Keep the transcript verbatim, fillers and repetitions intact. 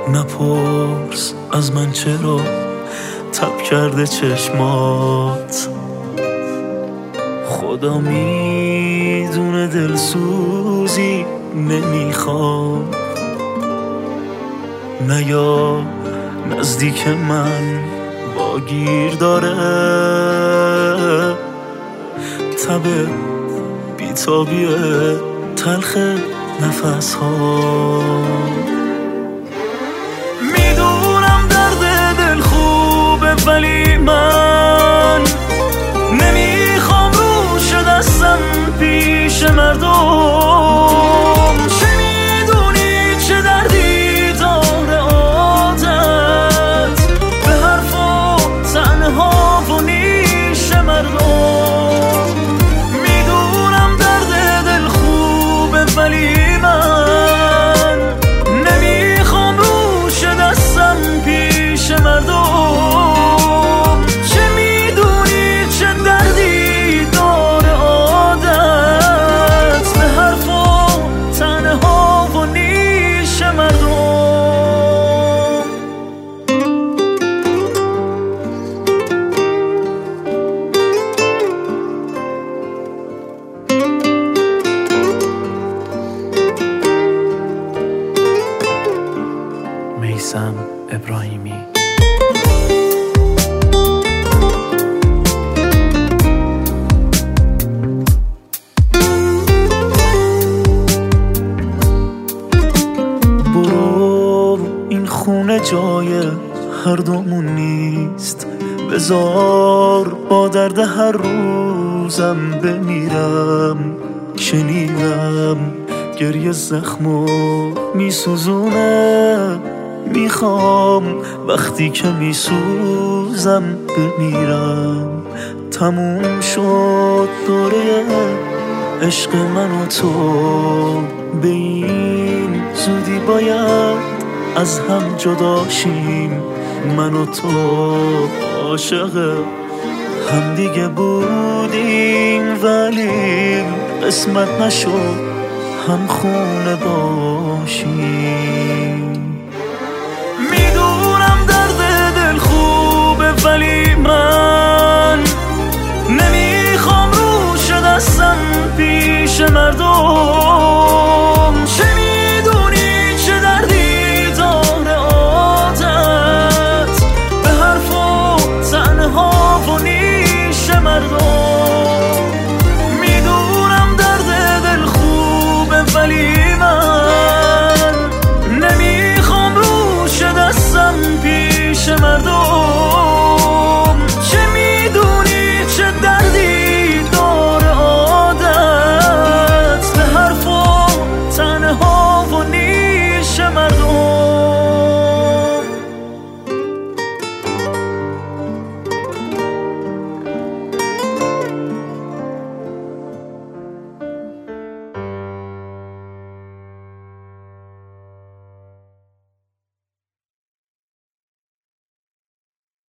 نپرس از من چرا تب کرده چشمات، خدا میدونه دلسوزی نمیخوام. نیا نزدیک من با گیر داره تب بیتابیه تلخ نفس ها. میدونم درد دل خوبه ولی من نمیخوام روش دستم پیش مردم. چه میدونی چه دردی داره عادت به حرفا تنها و نیش مردم. میدونم درد دل خوبه ولی من نمیخوام روش دستم پیش مردم. چه میدونی چه دردی داره عادت به حرفا تنها و نیش مردم. میثم ابراهیمی. برو این خونه جای هر دومون نیست، بذار با درد هر روزم بمیرم. شنیدم گریه زخمو میسوزونه، میخوام وقتی که میسوزم بمیرم. تموم شد دوره عشق من و تو، به این زودی باید از هم جدا شیم. من و تو عاشق هم دیگه بودیم ولی قسمت نشد هم خونه باشیم. میدونم درد دل خوبه ولی من نمیخوام روش دستم پیش مردم.